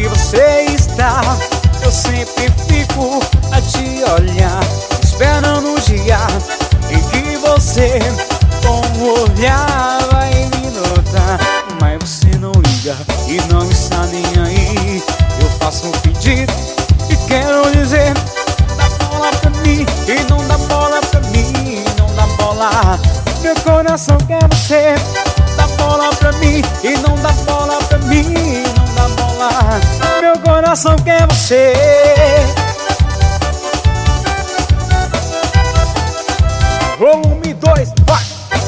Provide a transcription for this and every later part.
onde você está. Eu sempre fico a te olhar, esperando o dia em que você com um olhar vai me notar. Mas você não liga e não está nem aí. Eu faço um pedido e quero dizer: dá bola pra mim e não dá bola pra mim, não dá bola. Meu coração quer você. Dá bola pra mim e não dá bola pra mim, não dá bola. Meu coração quer você. Volume 2, vai!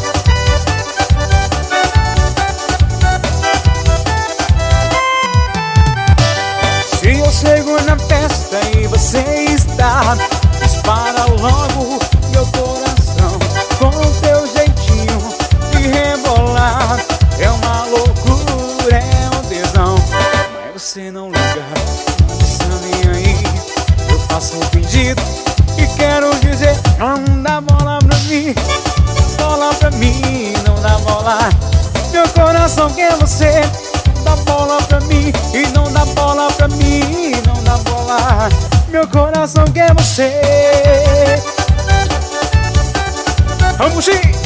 Se eu chego na festa e você está, dispara logo meu coração com o teu jeitinho de rebolar. É uma loucura, é um tesão. Mas você não liga, não está nem aí. Eu faço um pedido e quero dizer: não dá bola pra mim, bola pra mim, não dá bola. Meu coração quer você. Dá bola pra mim e não dá bola pra mim, não dá bola. Meu coração quer você. Vamos sim!